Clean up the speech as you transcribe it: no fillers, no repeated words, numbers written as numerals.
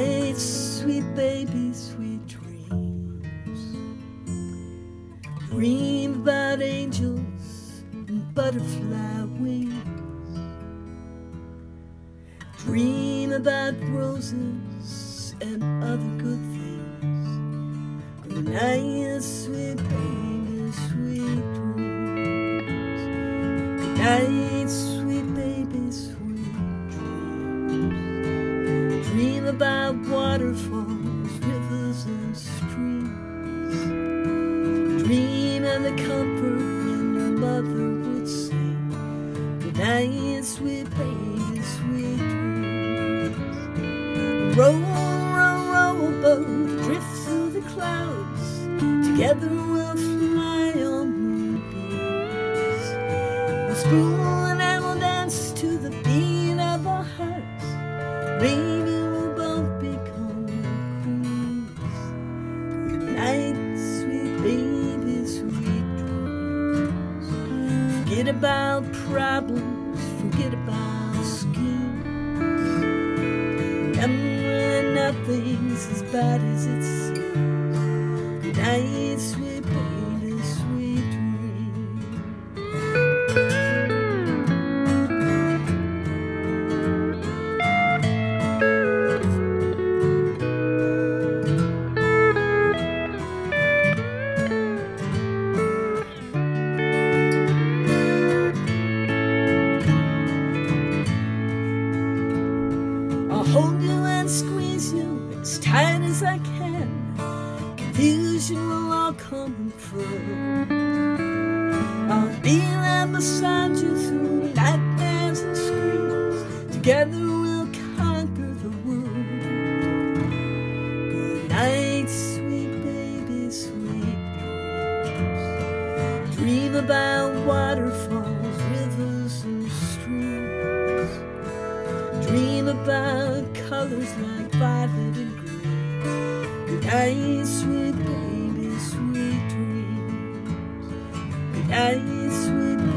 night, sweet baby, sweet dreams. Dream about angels and butterfly wings. Dream about roses and other good things. Good night, sweet baby, sweet dreams. Good night, sweet baby, sweet dreams. Dream about waterfalls, rivers and streams. Dream and the comfort when your mother would sing. Good night, sweet baby, sweet dreams. Row, row, row a boat, drift through the clouds. Together we'll fly on moonbeams. We'll spoon and we'll dance to the beat of our hearts. Maybe we'll both become queens. Good night, sweet baby, sweet dreams. Forget about problems, forget about schemes. Remember, nothing's as bad as it seems. Good night, sweet baby, sweet dreams. I'll hold you and squeeze you as tight as I can. Confusion will all come and through. I'll be there beside you through nightmares and screams. Together we'll conquer the world. Good night, sweet baby, sweet dreams. Dream about waterfalls, rivers and streams. Dream about colors like violet and green. Good night, sweet baby, sweet dreams. Good night, sweet baby.